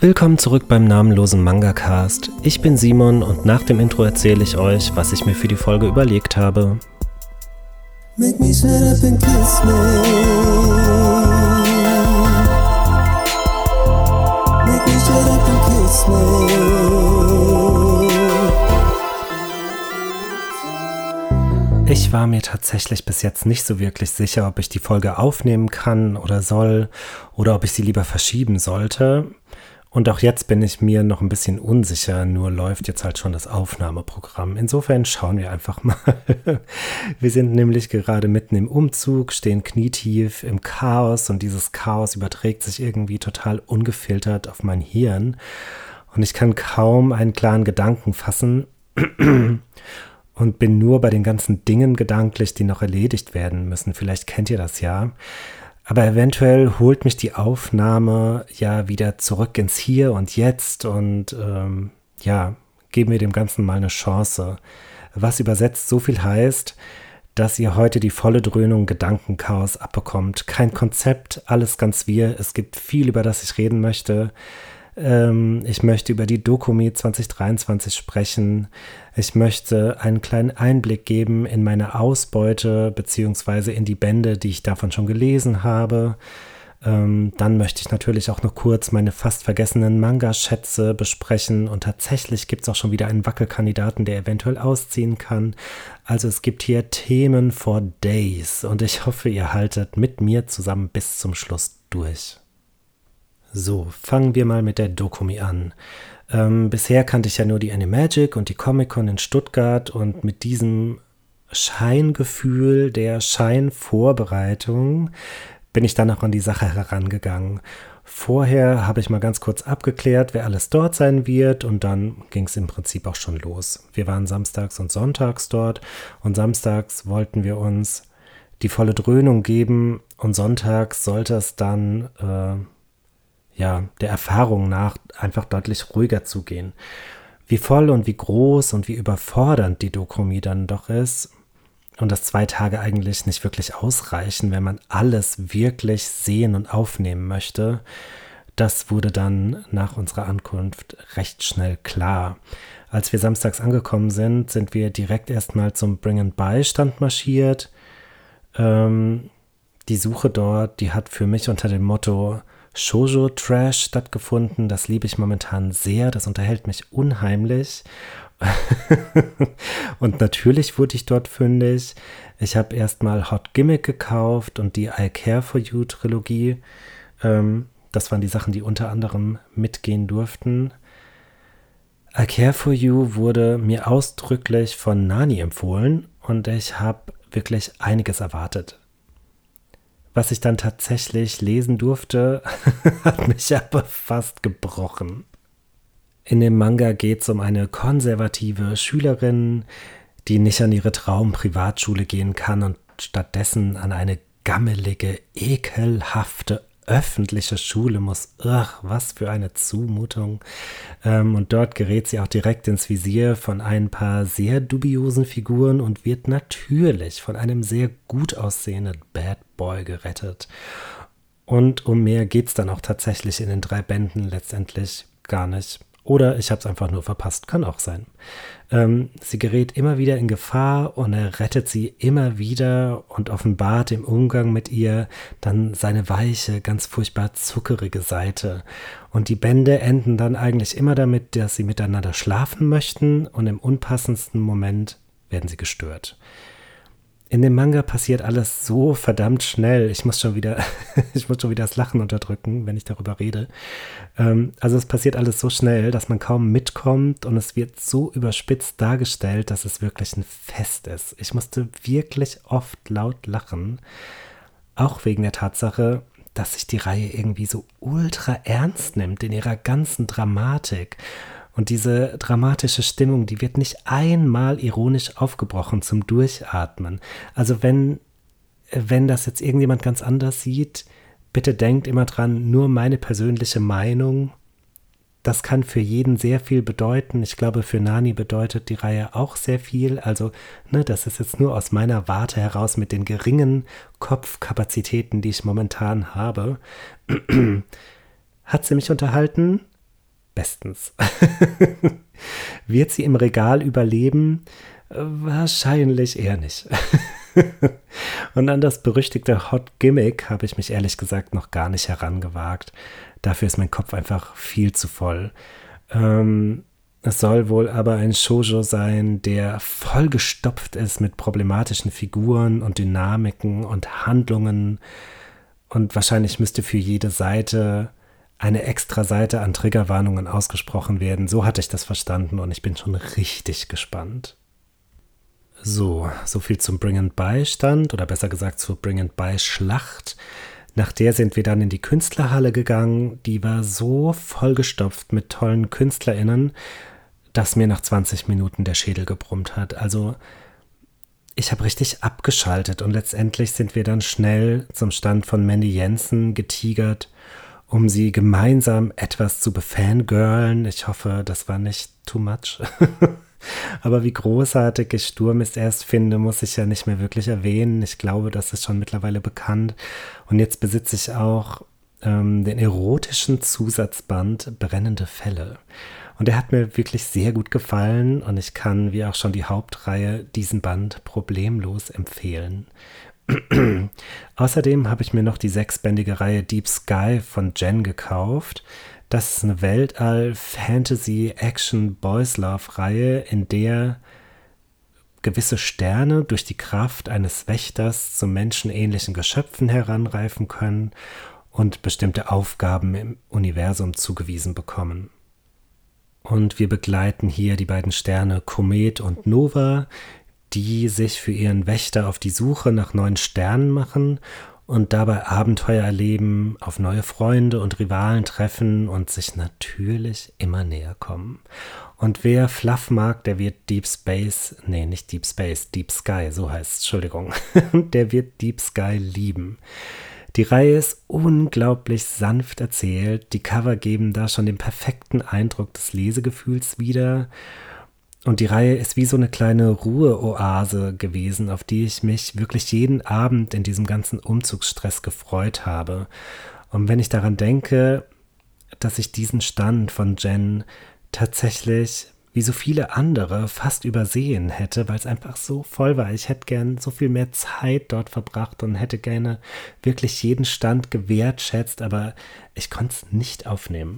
Willkommen zurück beim namenlosen Manga-Cast. Ich bin Simon und nach dem Intro erzähle ich euch, was ich mir für die Folge überlegt habe. Make me shut up and kiss me. Make me shut up and kiss me. Ich war mir tatsächlich bis jetzt nicht so wirklich sicher, ob ich die Folge aufnehmen kann oder soll oder ob ich sie lieber verschieben sollte. Und auch jetzt bin ich mir noch ein bisschen unsicher, nur läuft jetzt halt schon das Aufnahmeprogramm. Insofern schauen wir einfach mal. Wir sind nämlich gerade mitten im Umzug, stehen knietief im Chaos und dieses Chaos überträgt sich irgendwie total ungefiltert auf mein Hirn. Und ich kann kaum einen klaren Gedanken fassen und bin nur bei den ganzen Dingen gedanklich, die noch erledigt werden müssen. Vielleicht kennt ihr das ja. Aber eventuell holt mich die Aufnahme ja wieder zurück ins Hier und Jetzt und geben wir dem Ganzen mal eine Chance. Was übersetzt so viel heißt, dass ihr heute die volle Dröhnung Gedankenchaos abbekommt. Kein Konzept, alles ganz wir. Es gibt viel, über das ich reden möchte. Ich möchte über die Dokumi 2023 sprechen. Ich möchte einen kleinen Einblick geben in meine Ausbeute beziehungsweise in die Bände, die ich davon schon gelesen habe. Dann möchte ich natürlich auch noch kurz meine fast vergessenen Manga-Schätze besprechen und tatsächlich gibt es auch schon wieder einen Wackelkandidaten, der eventuell ausziehen kann. Also es gibt hier Themen for days und ich hoffe, ihr haltet mit mir zusammen bis zum Schluss durch. So, fangen wir mal mit der Dokumi an. Bisher kannte ich ja nur die Animagic und die Comic-Con in Stuttgart und mit diesem Scheingefühl der Scheinvorbereitung bin ich dann auch an die Sache herangegangen. Vorher habe ich mal ganz kurz abgeklärt, wer alles dort sein wird und dann ging es im Prinzip auch schon los. Wir waren samstags und sonntags dort und samstags wollten wir uns die volle Dröhnung geben und sonntags sollte es dann der Erfahrung nach einfach deutlich ruhiger zugehen. Wie voll und wie groß und wie überfordernd die Dokumi dann doch ist und dass 2 Tage eigentlich nicht wirklich ausreichen, wenn man alles wirklich sehen und aufnehmen möchte, das wurde dann nach unserer Ankunft recht schnell klar. Als wir samstags angekommen sind, sind wir direkt erstmal zum Bring-and-Buy-Stand marschiert. Die Suche dort, die hat für mich unter dem Motto Shoujo-Trash stattgefunden. Das liebe ich momentan sehr. Das unterhält mich unheimlich. Und natürlich wurde ich dort fündig. Ich habe erstmal Hot Gimmick gekauft und die I Care For You Trilogie. Das waren die Sachen, die unter anderem mitgehen durften. I Care For You wurde mir ausdrücklich von Nani empfohlen und ich habe wirklich einiges erwartet. Was ich dann tatsächlich lesen durfte, hat mich aber fast gebrochen. In dem Manga geht es um eine konservative Schülerin, die nicht an ihre Traum-Privatschule gehen kann und stattdessen an eine gammelige, ekelhafte öffentliche Schule muss. Was für eine Zumutung. Und dort gerät sie auch direkt ins Visier von ein paar sehr dubiosen Figuren und wird natürlich von einem sehr gut aussehenden Bad Boy gerettet. Und um mehr geht es dann auch tatsächlich in den 3 Bänden letztendlich gar nicht. Oder ich habe es einfach nur verpasst, kann auch sein. Sie gerät immer wieder in Gefahr und er rettet sie immer wieder und offenbart im Umgang mit ihr dann seine weiche, ganz furchtbar zuckerige Seite. Und die Bände enden dann eigentlich immer damit, dass sie miteinander schlafen möchten und im unpassendsten Moment werden sie gestört. In dem Manga passiert alles so verdammt schnell. Ich muss schon wieder das Lachen unterdrücken, wenn ich darüber rede. Also es passiert alles so schnell, dass man kaum mitkommt und es wird so überspitzt dargestellt, dass es wirklich ein Fest ist. Ich musste wirklich oft laut lachen, auch wegen der Tatsache, dass sich die Reihe irgendwie so ultra ernst nimmt in ihrer ganzen Dramatik. Und diese dramatische Stimmung, die wird nicht einmal ironisch aufgebrochen zum Durchatmen. Also wenn das jetzt irgendjemand ganz anders sieht, bitte denkt immer dran, nur meine persönliche Meinung, das kann für jeden sehr viel bedeuten. Ich glaube, für Nani bedeutet die Reihe auch sehr viel. Also, das ist jetzt nur aus meiner Warte heraus mit den geringen Kopfkapazitäten, die ich momentan habe. Hat sie mich unterhalten? bestens. Wird sie im Regal überleben? Wahrscheinlich eher nicht. Und an das berüchtigte Hot Gimmick habe ich mich ehrlich gesagt noch gar nicht herangewagt. Dafür ist mein Kopf einfach viel zu voll. Es soll wohl aber ein Shoujo sein, der vollgestopft ist mit problematischen Figuren und Dynamiken und Handlungen. Und wahrscheinlich müsste für jede Seite eine extra Seite an Triggerwarnungen ausgesprochen werden. So hatte ich das verstanden und ich bin schon richtig gespannt. So viel zum Bring-and-Buy-Stand oder besser gesagt zur Bring-and-Buy-Schlacht. Nach der sind wir dann in die Künstlerhalle gegangen. Die war so vollgestopft mit tollen KünstlerInnen, dass mir nach 20 Minuten der Schädel gebrummt hat. Also ich habe richtig abgeschaltet und letztendlich sind wir dann schnell zum Stand von Mandy Jensen getigert, um sie gemeinsam etwas zu befangirlen. Ich hoffe, das war nicht too much. Aber wie großartig ich Sturm ist erst finde, muss ich ja nicht mehr wirklich erwähnen. Ich glaube, das ist schon mittlerweile bekannt. Und jetzt besitze ich auch den erotischen Zusatzband Brennende Fälle. Und der hat mir wirklich sehr gut gefallen und ich kann, wie auch schon die Hauptreihe, diesen Band problemlos empfehlen. Außerdem habe ich mir noch die 6-bändige Reihe Deep Sky von Jen gekauft. Das ist eine Weltall-Fantasy-Action-Boys-Love-Reihe, in der gewisse Sterne durch die Kraft eines Wächters zu menschenähnlichen Geschöpfen heranreifen können und bestimmte Aufgaben im Universum zugewiesen bekommen. Und wir begleiten hier die beiden Sterne Komet und Nova, die sich für ihren Wächter auf die Suche nach neuen Sternen machen und dabei Abenteuer erleben, auf neue Freunde und Rivalen treffen und sich natürlich immer näher kommen. Und wer Fluff mag, der wird Deep Sky, so heißt es, Entschuldigung, der wird Deep Sky lieben. Die Reihe ist unglaublich sanft erzählt, die Cover geben da schon den perfekten Eindruck des Lesegefühls wieder. Und die Reihe ist wie so eine kleine Ruheoase gewesen, auf die ich mich wirklich jeden Abend in diesem ganzen Umzugsstress gefreut habe. Und wenn ich daran denke, dass ich diesen Stand von Jen tatsächlich, wie so viele andere, fast übersehen hätte, weil es einfach so voll war. Ich hätte gern so viel mehr Zeit dort verbracht und hätte gerne wirklich jeden Stand gewertschätzt, aber ich konnte es nicht aufnehmen.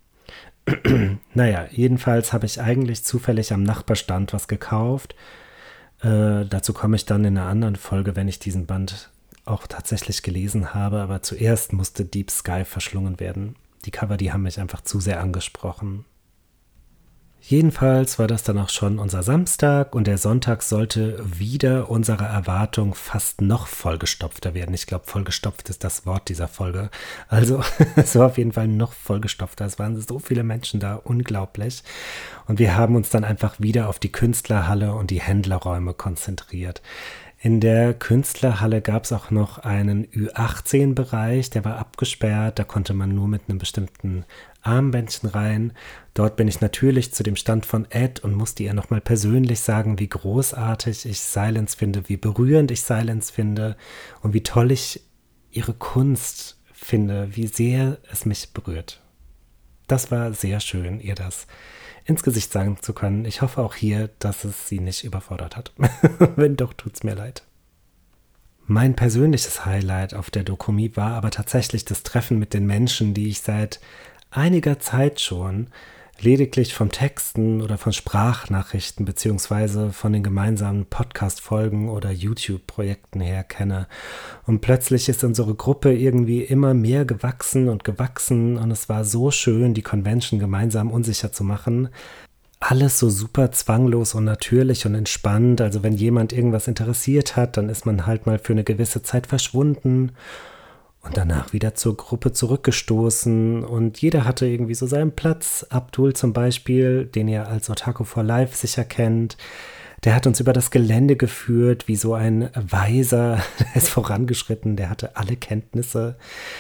Naja, jedenfalls habe ich eigentlich zufällig am Nachbarstand was gekauft. Dazu komme ich dann in einer anderen Folge, wenn ich diesen Band auch tatsächlich gelesen habe. Aber zuerst musste Deep Sky verschlungen werden. Die Cover, die haben mich einfach zu sehr angesprochen. Jedenfalls war das dann auch schon unser Samstag und der Sonntag sollte wieder unserer Erwartung fast noch vollgestopfter werden. Ich glaube, vollgestopft ist das Wort dieser Folge. Also es war auf jeden Fall noch vollgestopfter. Es waren so viele Menschen da, unglaublich. Und wir haben uns dann einfach wieder auf die Künstlerhalle und die Händlerräume konzentriert. In der Künstlerhalle gab es auch noch einen Ü18-Bereich, der war abgesperrt, da konnte man nur mit einem bestimmten Armbändchen rein. Dort bin ich natürlich zu dem Stand von Ed und musste ihr nochmal persönlich sagen, wie großartig ich Silence finde, wie berührend ich Silence finde und wie toll ich ihre Kunst finde, wie sehr es mich berührt. Das war sehr schön, ihr das ins Gesicht sagen zu können. Ich hoffe auch hier, dass es sie nicht überfordert hat. Wenn doch, tut's mir leid. Mein persönliches Highlight auf der Dokumi war aber tatsächlich das Treffen mit den Menschen, die ich seit einiger Zeit schon lediglich vom Texten oder von Sprachnachrichten beziehungsweise von den gemeinsamen Podcast-Folgen oder YouTube-Projekten her kenne. Und plötzlich ist unsere Gruppe irgendwie immer mehr gewachsen und es war so schön, die Convention gemeinsam unsicher zu machen. Alles so super zwanglos und natürlich und entspannt. Also wenn jemand irgendwas interessiert hat, dann ist man halt mal für eine gewisse Zeit verschwunden und danach wieder zur Gruppe zurückgestoßen und jeder hatte irgendwie so seinen Platz. Abdul zum Beispiel, den ihr als Otaku for Life sicher kennt, der hat uns über das Gelände geführt, wie so ein Weiser, der ist vorangeschritten, der hatte alle Kenntnisse.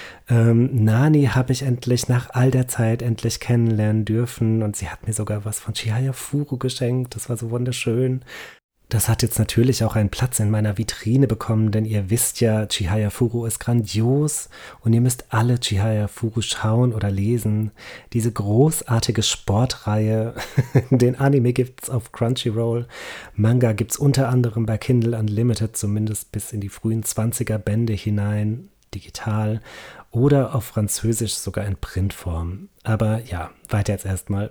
Nani habe ich endlich nach all der Zeit endlich kennenlernen dürfen und sie hat mir sogar was von Chihaya Furu geschenkt, das war so wunderschön. Das hat jetzt natürlich auch einen Platz in meiner Vitrine bekommen, denn ihr wisst ja, Chihayafuru ist grandios und ihr müsst alle Chihayafuru schauen oder lesen. Diese großartige Sportreihe, den Anime gibt's auf Crunchyroll, Manga gibt's unter anderem bei Kindle Unlimited, zumindest bis in die frühen 20er Bände hinein, digital oder auf Französisch sogar in Printform. Aber ja, weiter jetzt erstmal.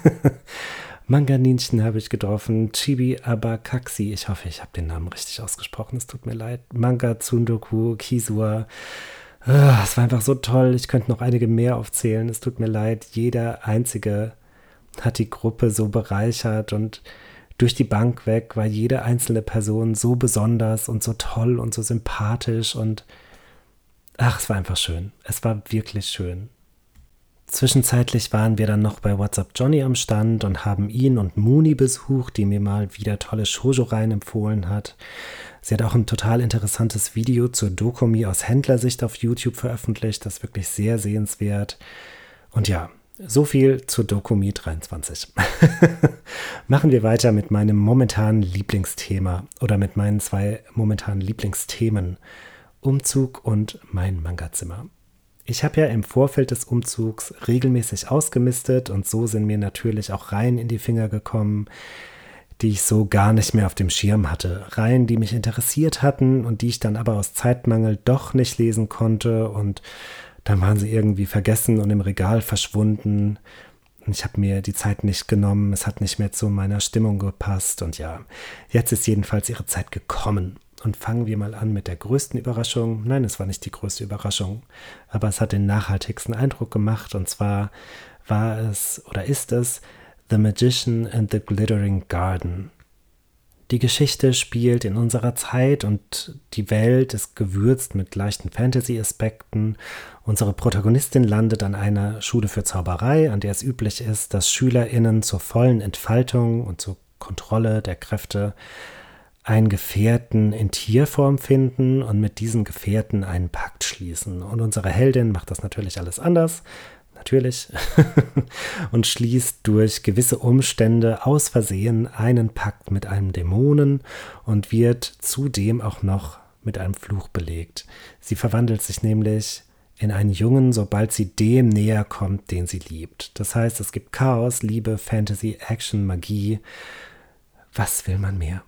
Manga-Ninchen habe ich getroffen, Chibi Abakaxi, ich hoffe, ich habe den Namen richtig ausgesprochen, es tut mir leid, Manga Tsundoku, Kisua, es war einfach so toll, ich könnte noch einige mehr aufzählen, es tut mir leid, jeder einzige hat die Gruppe so bereichert und durch die Bank weg war jede einzelne Person so besonders und so toll und so sympathisch und es war einfach schön, es war wirklich schön. Zwischenzeitlich waren wir dann noch bei What's Up Johnny am Stand und haben ihn und Mooni besucht, die mir mal wieder tolle Shoujo-Reihen empfohlen hat. Sie hat auch ein total interessantes Video zur Dokumi aus Händlersicht auf YouTube veröffentlicht, das ist wirklich sehr sehenswert. Und ja, so viel zur Dokumi 23. Machen wir weiter mit meinem momentanen Lieblingsthema oder mit meinen 2 momentanen Lieblingsthemen. Umzug und mein Mangazimmer. Ich habe ja im Vorfeld des Umzugs regelmäßig ausgemistet und so sind mir natürlich auch Reihen in die Finger gekommen, die ich so gar nicht mehr auf dem Schirm hatte. Reihen, die mich interessiert hatten und die ich dann aber aus Zeitmangel doch nicht lesen konnte und dann waren sie irgendwie vergessen und im Regal verschwunden. Ich habe mir die Zeit nicht genommen, es hat nicht mehr zu meiner Stimmung gepasst und ja, jetzt ist jedenfalls ihre Zeit gekommen. Und fangen wir mal an mit der größten Überraschung. Nein, es war nicht die größte Überraschung, aber es hat den nachhaltigsten Eindruck gemacht. Und zwar war es oder ist es The Magician and the Glittering Garden. Die Geschichte spielt in unserer Zeit und die Welt ist gewürzt mit leichten Fantasy-Aspekten. Unsere Protagonistin landet an einer Schule für Zauberei, an der es üblich ist, dass SchülerInnen zur vollen Entfaltung und zur Kontrolle der Kräfte einen Gefährten in Tierform finden und mit diesem Gefährten einen Pakt schließen. Und unsere Heldin macht das natürlich alles anders, natürlich, und schließt durch gewisse Umstände aus Versehen einen Pakt mit einem Dämonen und wird zudem auch noch mit einem Fluch belegt. Sie verwandelt sich nämlich in einen Jungen, sobald sie dem näher kommt, den sie liebt. Das heißt, es gibt Chaos, Liebe, Fantasy, Action, Magie. Was will man mehr?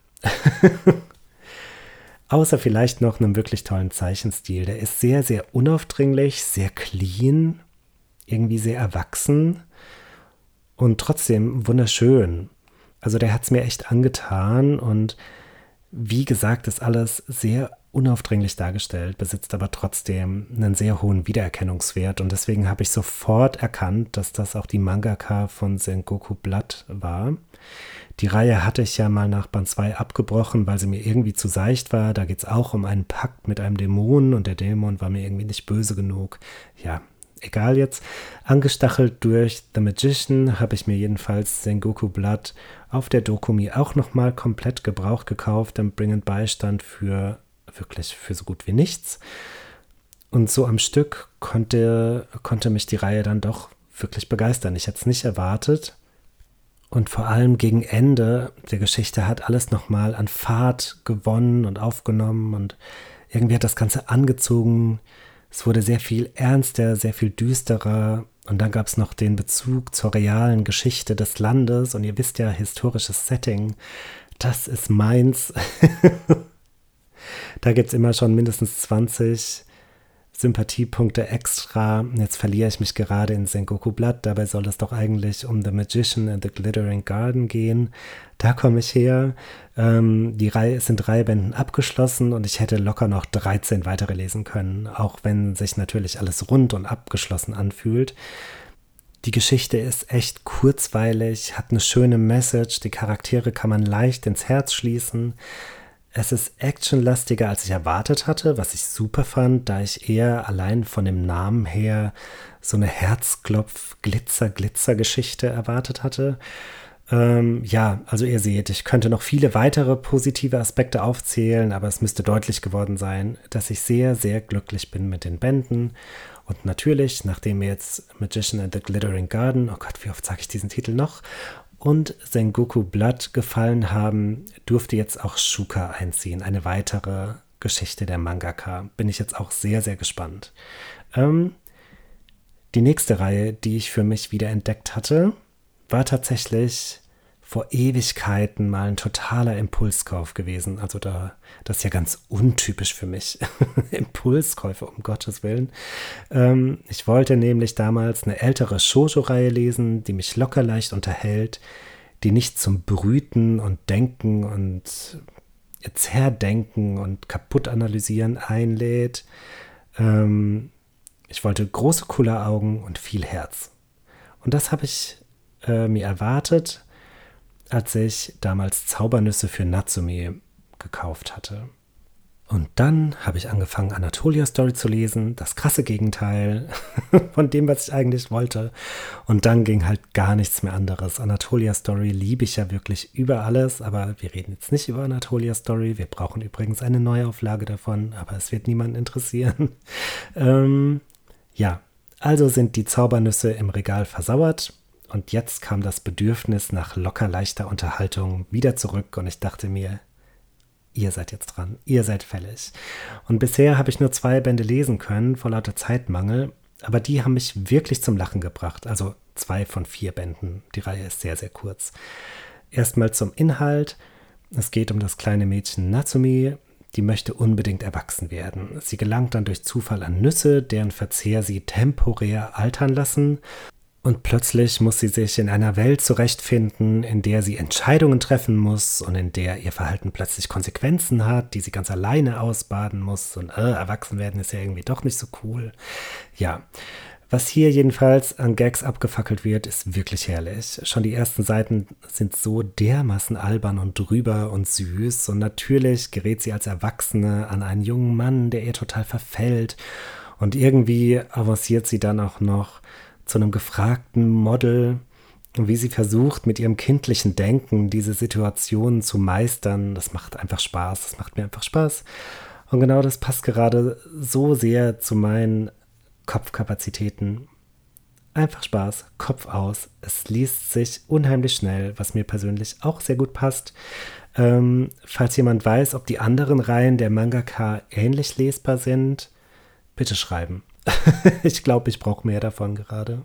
Außer vielleicht noch einem wirklich tollen Zeichenstil. Der ist sehr, sehr unaufdringlich, sehr clean, irgendwie sehr erwachsen und trotzdem wunderschön. Also der hat es mir echt angetan und wie gesagt, ist alles sehr unaufdringlich dargestellt, besitzt aber trotzdem einen sehr hohen Wiedererkennungswert und deswegen habe ich sofort erkannt, dass das auch die Mangaka von Sengoku Blood war. Die Reihe hatte ich ja mal nach Band 2 abgebrochen, weil sie mir irgendwie zu seicht war. Da geht es auch um einen Pakt mit einem Dämonen und der Dämon war mir irgendwie nicht böse genug. Ja, egal jetzt. Angestachelt durch The Magician habe ich mir jedenfalls Sengoku Blood auf der Dokumi auch nochmal komplett gebraucht gekauft, im Bring-and-Buy-Stand für so gut wie nichts. Und so am Stück konnte mich die Reihe dann doch wirklich begeistern. Ich hätte es nicht erwartet. Und vor allem gegen Ende der Geschichte hat alles nochmal an Fahrt gewonnen und aufgenommen und irgendwie hat das Ganze angezogen. Es wurde sehr viel ernster, sehr viel düsterer und dann gab es noch den Bezug zur realen Geschichte des Landes und ihr wisst ja, historisches Setting, das ist meins. Da gibt es immer schon mindestens 20 Sympathiepunkte extra. Jetzt verliere ich mich gerade in Sengoku Blood. Dabei soll es doch eigentlich um The Magician and the Glittering Garden gehen. Da komme ich her. Die Reihe ist in 3 Bänden abgeschlossen und ich hätte locker noch 13 weitere lesen können, auch wenn sich natürlich alles rund und abgeschlossen anfühlt. Die Geschichte ist echt kurzweilig, hat eine schöne Message, die Charaktere kann man leicht ins Herz schließen. Es ist actionlastiger, als ich erwartet hatte, was ich super fand, da ich eher allein von dem Namen her so eine Herzklopf-Glitzer-Glitzer-Geschichte erwartet hatte. Ja, also ihr seht, ich könnte noch viele weitere positive Aspekte aufzählen, aber es müsste deutlich geworden sein, dass ich sehr, sehr glücklich bin mit den Bänden. Und natürlich, nachdem mir jetzt Magician and the Glittering Garden, oh Gott, wie oft sage ich diesen Titel noch, und Sengoku Blood gefallen haben, durfte jetzt auch Shuka einziehen. Eine weitere Geschichte der Mangaka. Bin ich jetzt auch sehr, sehr gespannt. Die nächste Reihe, die ich für mich wieder entdeckt hatte, war tatsächlich vor Ewigkeiten mal ein totaler Impulskauf gewesen. Also das ist ja ganz untypisch für mich. Impulskäufe, um Gottes Willen. Ich wollte nämlich damals eine ältere Shoujo-Reihe lesen, die mich locker leicht unterhält, die nicht zum Brüten und Denken und Zerdenken und kaputt analysieren einlädt. Ich wollte große Kulleraugen und viel Herz. Und das habe ich mir erwartet, als ich damals Zaubernüsse für Natsume gekauft hatte. Und dann habe ich angefangen, Anatolia Story zu lesen, das krasse Gegenteil von dem, was ich eigentlich wollte. Und dann ging halt gar nichts mehr anderes. Anatolia Story liebe ich ja wirklich über alles, aber wir reden jetzt nicht über Anatolia Story. Wir brauchen übrigens eine Neuauflage davon, aber es wird niemanden interessieren. Ja, also sind die Zaubernüsse im Regal versauert. Und jetzt kam das Bedürfnis nach locker leichter Unterhaltung wieder zurück und ich dachte mir, ihr seid jetzt dran, ihr seid fällig. Und bisher habe ich nur 2 Bände lesen können, vor lauter Zeitmangel, aber die haben mich wirklich zum Lachen gebracht. Also 2 von 4 Bänden. Die Reihe ist sehr, sehr kurz. Erstmal zum Inhalt. Es geht um das kleine Mädchen Natsume, die möchte unbedingt erwachsen werden. Sie gelangt dann durch Zufall an Nüsse, deren Verzehr sie temporär altern lassen. Und plötzlich muss sie sich in einer Welt zurechtfinden, in der sie Entscheidungen treffen muss und in der ihr Verhalten plötzlich Konsequenzen hat, die sie ganz alleine ausbaden muss. Und erwachsen werden ist ja irgendwie doch nicht so cool. Ja, was hier jedenfalls an Gags abgefackelt wird, ist wirklich herrlich. Schon die ersten Seiten sind so dermaßen albern und drüber und süß. Und natürlich gerät sie als Erwachsene an einen jungen Mann, der ihr total verfällt. Und irgendwie avanciert sie dann auch noch zu einem gefragten Model, und wie sie versucht, mit ihrem kindlichen Denken diese Situationen zu meistern. Das macht einfach Spaß, das macht mir einfach Spaß. Und genau das passt gerade so sehr zu meinen Kopfkapazitäten. Einfach Spaß, Kopf aus. Es liest sich unheimlich schnell, was mir persönlich auch sehr gut passt. Falls jemand weiß, ob die anderen Reihen der Mangaka ähnlich lesbar sind, bitte schreiben. Ich glaube, ich brauche mehr davon gerade.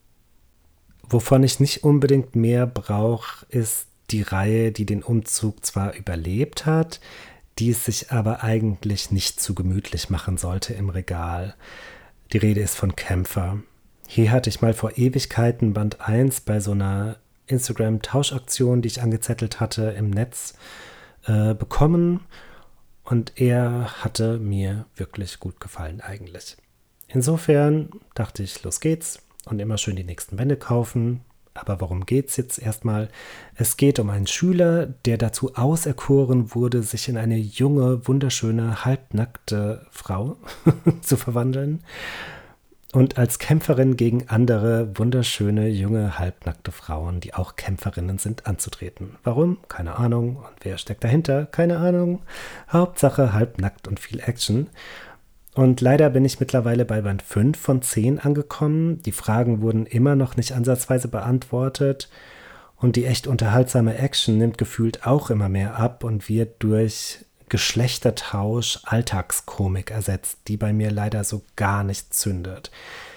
Wovon ich nicht unbedingt mehr brauche, ist die Reihe, die den Umzug zwar überlebt hat, die es sich aber eigentlich nicht zu gemütlich machen sollte im Regal. Die Rede ist von Kämpfer. Hier hatte ich mal vor Ewigkeiten Band 1 bei so einer Instagram-Tauschaktion, die ich angezettelt hatte, im Netz bekommen. Und er hatte mir wirklich gut gefallen eigentlich. Insofern dachte ich, los geht's und immer schön die nächsten Bände kaufen. Aber worum geht's jetzt erstmal? Es geht um einen Schüler, der dazu auserkoren wurde, sich in eine junge, wunderschöne, halbnackte Frau zu verwandeln und als Kämpferin gegen andere wunderschöne, junge, halbnackte Frauen, die auch Kämpferinnen sind, anzutreten. Warum? Keine Ahnung. Und wer steckt dahinter? Keine Ahnung. Hauptsache halbnackt und viel Action. Und leider bin ich mittlerweile bei Band 5 von 10 angekommen. Die Fragen wurden immer noch nicht ansatzweise beantwortet. Und die echt unterhaltsame Action nimmt gefühlt auch immer mehr ab und wird durch Geschlechtertausch, Alltagskomik ersetzt, die bei mir leider so gar nicht zündet.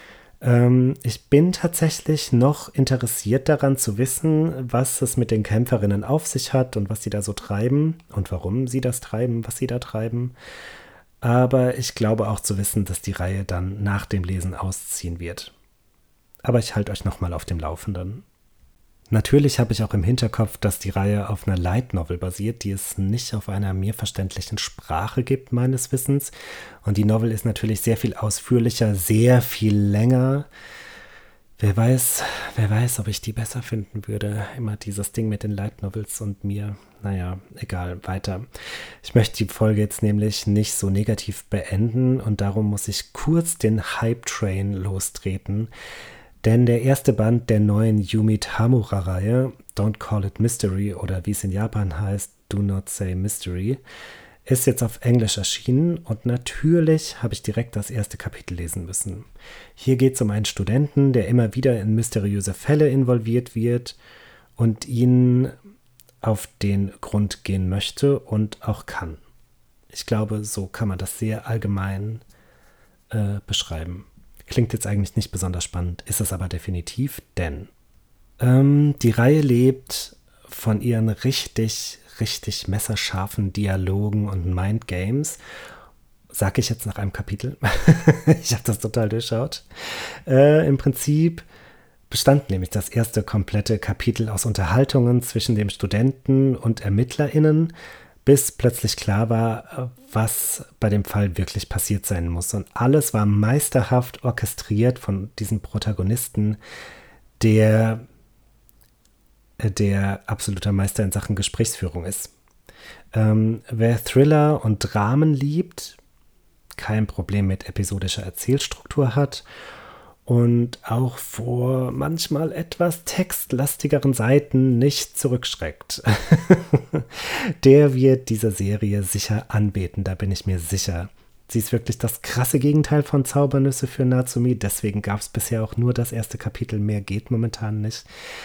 Ich bin tatsächlich noch interessiert daran zu wissen, was es mit den Kämpferinnen auf sich hat und was sie da so treiben und warum sie das treiben, was sie da treiben. Aber ich glaube auch zu wissen, dass die Reihe dann nach dem Lesen ausziehen wird. Aber ich halte euch nochmal auf dem Laufenden. Natürlich habe ich auch im Hinterkopf, dass die Reihe auf einer Light Novel basiert, die es nicht auf einer mir verständlichen Sprache gibt, meines Wissens. Und die Novel ist natürlich sehr viel ausführlicher, sehr viel länger. Wer weiß, ob ich die besser finden würde. Immer dieses Ding mit den Light Novels und mir. Naja, egal, weiter. Ich möchte die Folge jetzt nämlich nicht so negativ beenden und darum muss ich kurz den Hype-Train lostreten. Denn der erste Band der neuen Yumi Tamura-Reihe, Don't Call It Mystery oder wie es in Japan heißt, Do Not Say Mystery, ist jetzt auf Englisch erschienen und natürlich habe ich direkt das erste Kapitel lesen müssen. Hier geht es um einen Studenten, der immer wieder in mysteriöse Fälle involviert wird und ihnen auf den Grund gehen möchte und auch kann. Ich glaube, so kann man das sehr allgemein beschreiben. Klingt jetzt eigentlich nicht besonders spannend, ist es aber definitiv, denn die Reihe lebt von ihren richtig messerscharfen Dialogen und Mindgames. Sag ich jetzt nach einem Kapitel. Ich habe das total durchschaut. Im Prinzip bestand nämlich das erste komplette Kapitel aus Unterhaltungen zwischen dem Studenten und ErmittlerInnen, bis plötzlich klar war, was bei dem Fall wirklich passiert sein muss. Und alles war meisterhaft orchestriert von diesem Protagonisten, der absoluter Meister in Sachen Gesprächsführung ist. Wer Thriller und Dramen liebt, kein Problem mit episodischer Erzählstruktur hat und auch vor manchmal etwas textlastigeren Seiten nicht zurückschreckt, der wird diese Serie sicher anbeten, da bin ich mir sicher. Sie ist wirklich das krasse Gegenteil von Zaubernüsse für Natsumi, deswegen gab es bisher auch nur das erste Kapitel, mehr geht momentan nicht.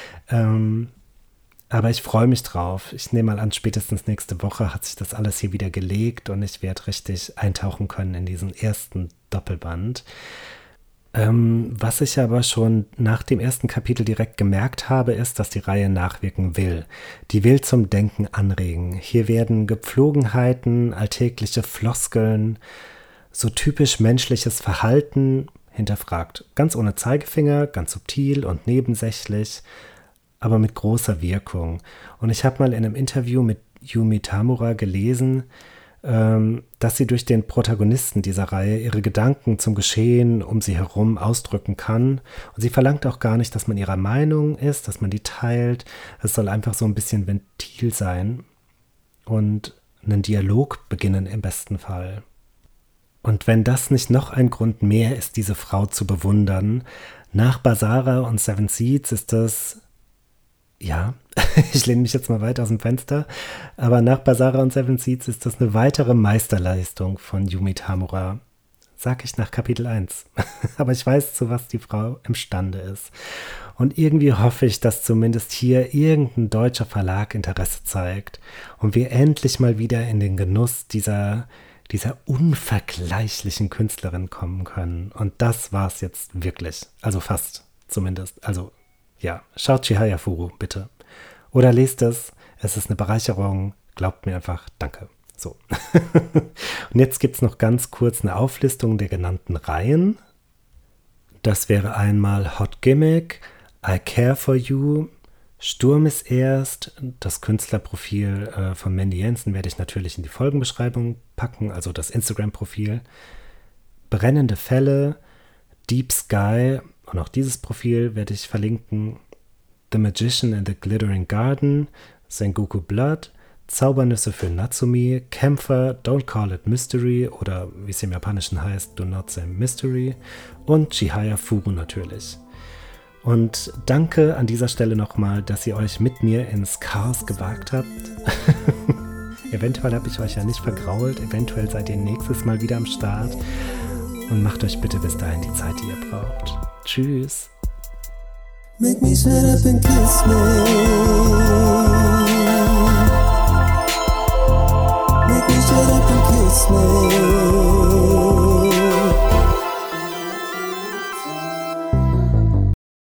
Aber ich freue mich drauf. Ich nehme mal an, spätestens nächste Woche hat sich das alles hier wieder gelegt und ich werde richtig eintauchen können in diesen ersten Doppelband. Was ich aber schon nach dem ersten Kapitel direkt gemerkt habe, ist, dass die Reihe nachwirken will. Die will zum Denken anregen. Hier werden Gepflogenheiten, alltägliche Floskeln, so typisch menschliches Verhalten hinterfragt. Ganz ohne Zeigefinger, ganz subtil und nebensächlich, aber mit großer Wirkung. Und ich habe mal in einem Interview mit Yumi Tamura gelesen, dass sie durch den Protagonisten dieser Reihe ihre Gedanken zum Geschehen um sie herum ausdrücken kann. Und sie verlangt auch gar nicht, dass man ihrer Meinung ist, dass man die teilt. Es soll einfach so ein bisschen Ventil sein und einen Dialog beginnen im besten Fall. Und wenn das nicht noch ein Grund mehr ist, diese Frau zu bewundern, nach Basara und Seven Seeds ist das, ja, ich lehne mich jetzt mal weit aus dem Fenster, aber nach Basara und Seven Seeds ist das eine weitere Meisterleistung von Yumi Tamura. Sag ich nach Kapitel 1. Aber ich weiß, zu was die Frau imstande ist. Und irgendwie hoffe ich, dass zumindest hier irgendein deutscher Verlag Interesse zeigt und wir endlich mal wieder in den Genuss dieser unvergleichlichen Künstlerin kommen können. Und das war es jetzt wirklich. Also fast zumindest. Also ja, schaut Chihaya Furu, bitte. Oder lest es. Es ist eine Bereicherung. Glaubt mir einfach, danke. So. Und jetzt gibt es noch ganz kurz eine Auflistung der genannten Reihen. Das wäre einmal Hot Gimmick, I Care For You, Sturm ist erst. Das Künstlerprofil von Mandy Jensen werde ich natürlich in die Folgenbeschreibung packen, also das Instagram-Profil. Brennende Fälle, Deep Sky, und auch dieses Profil werde ich verlinken. The Magician in the Glittering Garden, Sengoku Blood, Zaubernüsse für Natsumi, Kämpfer, Don't Call It Mystery oder wie es im Japanischen heißt, Do Not Say Mystery und Chihaya Furu natürlich. Und danke an dieser Stelle nochmal, dass ihr euch mit mir ins Chaos gewagt habt. Eventuell habe ich euch ja nicht vergrault, eventuell seid ihr nächstes Mal wieder am Start und macht euch bitte bis dahin die Zeit, die ihr braucht. Tschüss. Make me shut up and kiss me.